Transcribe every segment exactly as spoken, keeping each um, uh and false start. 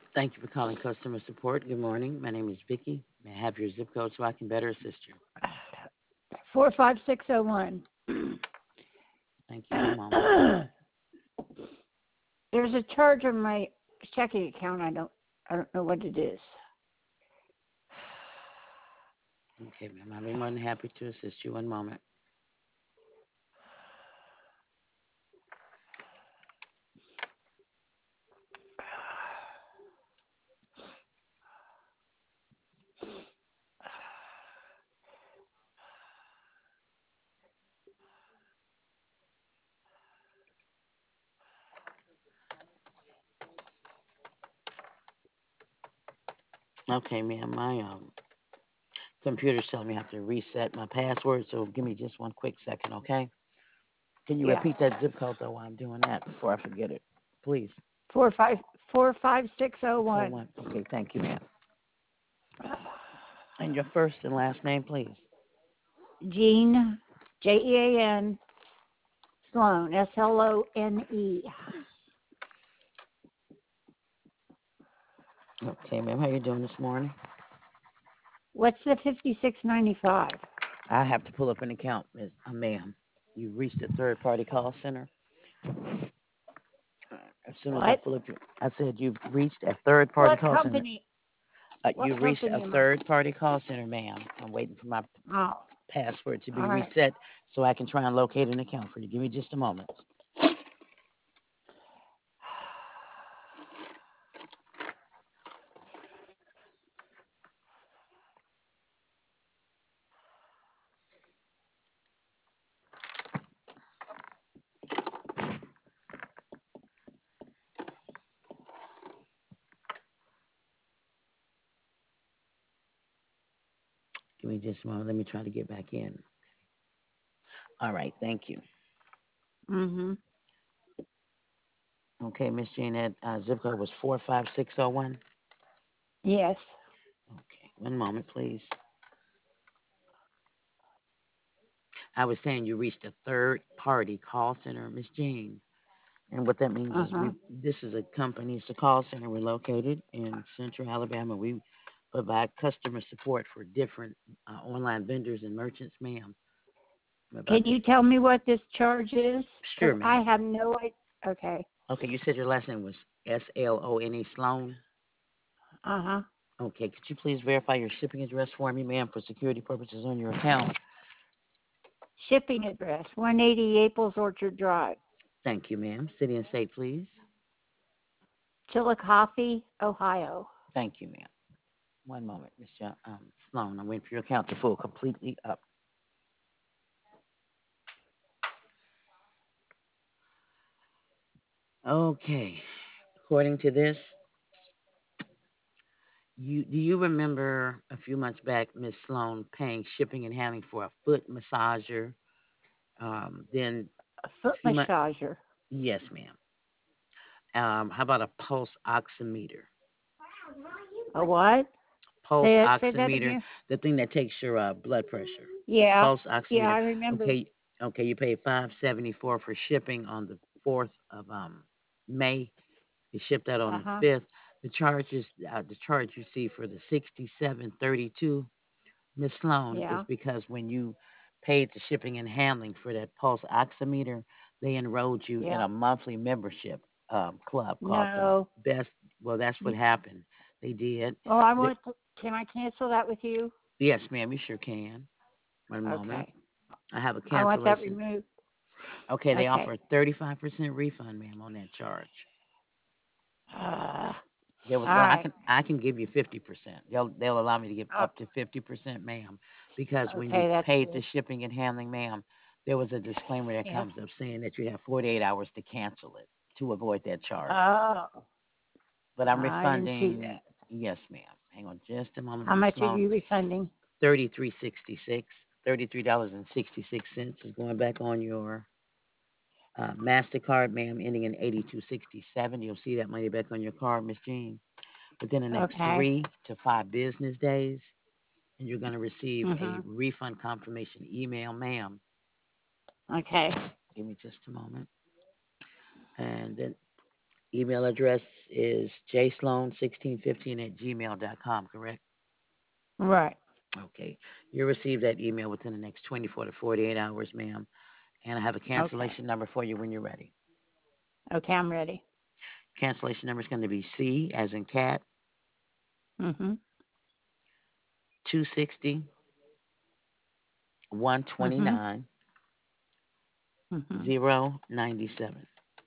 Thank you for calling customer support. Good morning. My name is Vicky. May I have your zip code so I can better assist you? Four five six oh one. Thank you. One moment. There's a charge on my checking account. I don't I don't know what it is. Okay, ma'am. I'll be more than happy to assist you. One moment. Okay, ma'am. My um computer's telling me I have to reset my password, so give me just one quick second, okay? Can you Yeah. repeat that zip code though while I'm doing that before I forget it? Please. Four five four five six oh Oh one. one. Okay, thank you, ma'am. And your first and last name, please. Jean, J E A N, Sloan, S L O N E. Okay, ma'am. How you doing this morning? What's the fifty-six ninety-five? I have to pull up an account, Miss uh, ma'am. You reached the third party call center. As soon as I What? pull up your, I said you've reached a third party What call center. company? Uh, What you reached a company am I? third party call center, ma'am. I'm waiting for my Oh, password to be all right. reset so I can try and locate an account for you. Give me just a moment. Give me just a moment. Let me try to get back in. All right, thank you. Mhm. Okay, Miss Jean, that uh, zip code was four five six zero one. Yes. Okay, one moment, please. I was saying you reached a third party call center, Miss Jean. And what that means Uh is huh. we this is a company, it's a call center. We're located in Central Alabama. We provide customer support for different uh, online vendors and merchants, ma'am. Can About this, you tell me what this charge is? sure, Because ma'am. I have no idea. Okay. Okay, you said your last name was S L O N E Sloan. Uh huh. Okay, could you please verify your shipping address for me, ma'am, for security purposes on your account? Shipping address one eighty Aples Orchard Drive, Thank you, ma'am. City and state, please. Chillicothe, Ohio. Thank you, ma'am. One moment, Miss Jo- um, Sloan. I'm waiting for your account to pull completely up. Okay. According to this, you do you remember a few months back, Miss Sloan paying shipping and handling for a foot massager? Um, then A foot few months, massager. yes, ma'am. Um, how about a pulse oximeter? A what? Pulse Say it. Say that oximeter, again. the thing that takes your uh, blood pressure. Yeah. Pulse Yeah, oximeter. I remember. Okay, okay. You paid five seventy four for shipping on the fourth of um May. You shipped that on Uh the huh. fifth. The charges, uh, the charge you see for the sixty seven thirty two, Miss Sloan, is Yeah. because when you paid the shipping and handling for that pulse oximeter, they enrolled you in Yeah. a monthly membership um, club called the No. Best. Well, that's what You, happened. They did. well, I The, want. To, can I cancel that with you? yes, ma'am, you sure can. One moment. Okay. I have a I want that cancellation. removed. Okay, they Okay. offer a thirty-five percent refund, ma'am, on that charge. Uh, There was all well, I right. can I can give you fifty percent. They'll they'll allow me to give Oh, up to fifty percent, ma'am, because when you okay, that's paid the good. shipping and handling, ma'am, there was a disclaimer that Yeah. comes up saying that you have forty-eight hours to cancel it to avoid that charge. Oh, But I'm I didn't see refunding. that. Yes, ma'am. Hang on just a moment, How Miss much are Sloan. you refunding? Thirty-three sixty-six. Thirty-three dollars and sixty-six cents is going back on your uh, Mastercard, ma'am, ending in eighty-two sixty-seven. You'll see that money back on your card, Miss Jean, within the next Okay. three to five business days, and you're going to receive a Mhm. refund confirmation email, ma'am. Okay. Give me just a moment. And then Email address is j sloan sixteen fifteen at gmail dot com, correct? Right. Okay. You'll receive that email within the next twenty-four to forty-eight hours, ma'am. And I have a Okay. cancellation number for you when you're ready. Okay, I'm ready. Cancellation number is going to be C as in cat, Mm-hmm. two sixty, Mm-hmm. one twenty-nine, Mm-hmm. zero ninety-seven.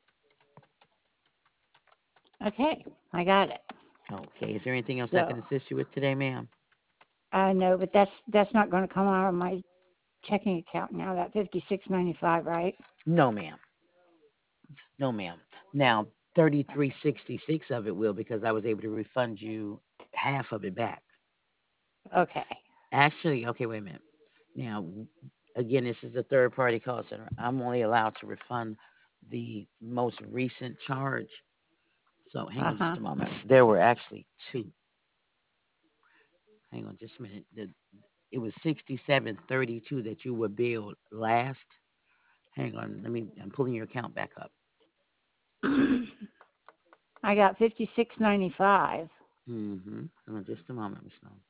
Okay, I got it. Okay. Is there anything else I So can assist you with today, ma'am? I know, but that's that's not going to come out of my checking account now. That fifty six ninety five, right? No, ma'am. No, ma'am. Now, thirty-three sixty-six of it will because I was able to refund you half of it back. Okay. Actually, okay, wait a minute. Now, again, this is a third party call center. I'm only allowed to refund the most recent charge. So hang Uh on just huh. a moment. There were actually two. Hang on just a minute. The, it was sixty-seven thirty-two that you were billed last. Hang on. Let me, I'm pulling your account back up. I got fifty six ninety five. Mm-hmm. Hang on just a moment, Miss Sloan.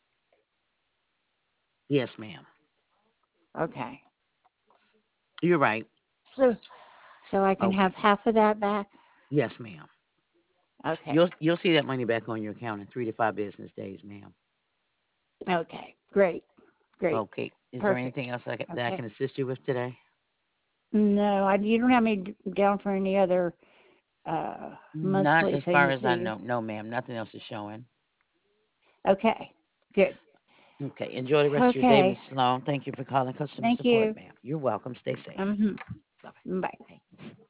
Yes, ma'am. Okay. You're right. So so I can have Okay. half of that back. Yes, ma'am. Okay. You'll you'll see that money back on your account in three to five business days, ma'am. Okay. Great. Great. Okay. Is there anything Perfect. else I can, that I Okay. can assist you with today? No, I, you don't have me d- down for any other uh, Not monthly as far things, as do I you? know. No, ma'am. Nothing else is showing. Okay. Good. Okay. Enjoy the rest of your day, Miss Okay. Sloan. Thank you for calling customer Thank support, you. ma'am. You're welcome. Stay safe. Mm-hmm. Bye Bye. bye.